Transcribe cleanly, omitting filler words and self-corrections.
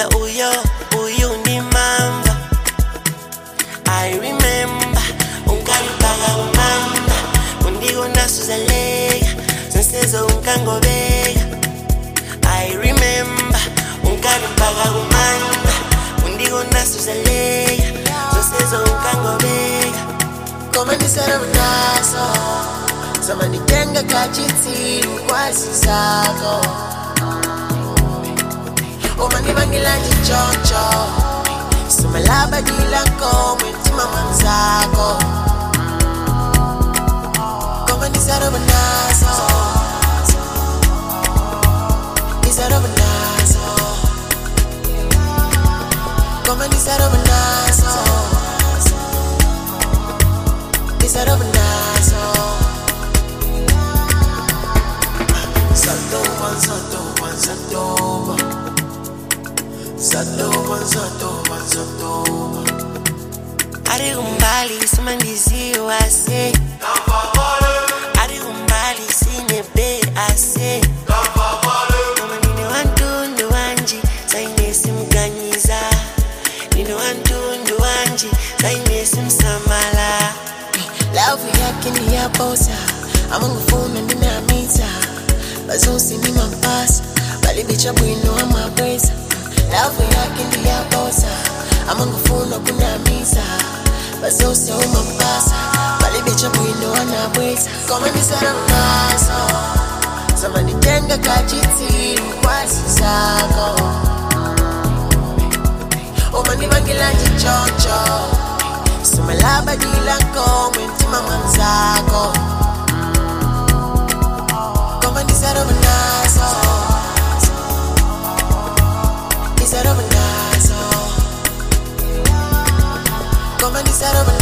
Ela uyu ni mamba. I remember unkanipaka umanda. Undigo nasuzalega Sensezo unkangobega. I remember unkanipaka umanda. Undigo nasuzalega Sensezo unkangobega. Koma nisara unaso Sama nitenga kachiti Mkwasi zako Oma nibangila jichocho Sumalaba dilako Mwentima manzako Koma nisara unaso Nisara unaso Koma nisara unaso Nisara unaso Satoba, satoba, satoba Satoba, satoba, satoba Ari umbali sumandizi wase Ari umbali sinebe ase Kama nine wantundu wanji Zaine simganyiza Nine wantundu wanji Zaine simsamala Love yake ni ya bosa Amangufuna ndina mita Bazusi ni mapasa Bali bicha bwino ama breza Love yake ndi ya bosa Amangufuna kuna mita Bazusi au mapasa Bali bicha bwino ana breza Koma nisara unaso Sama nitenga kachiti Mkwasi zako Oma nibangila jichocho Sumalaba dilako Mwentima manzako Koma nisara unaso Nisara unaso Koma nisara unaso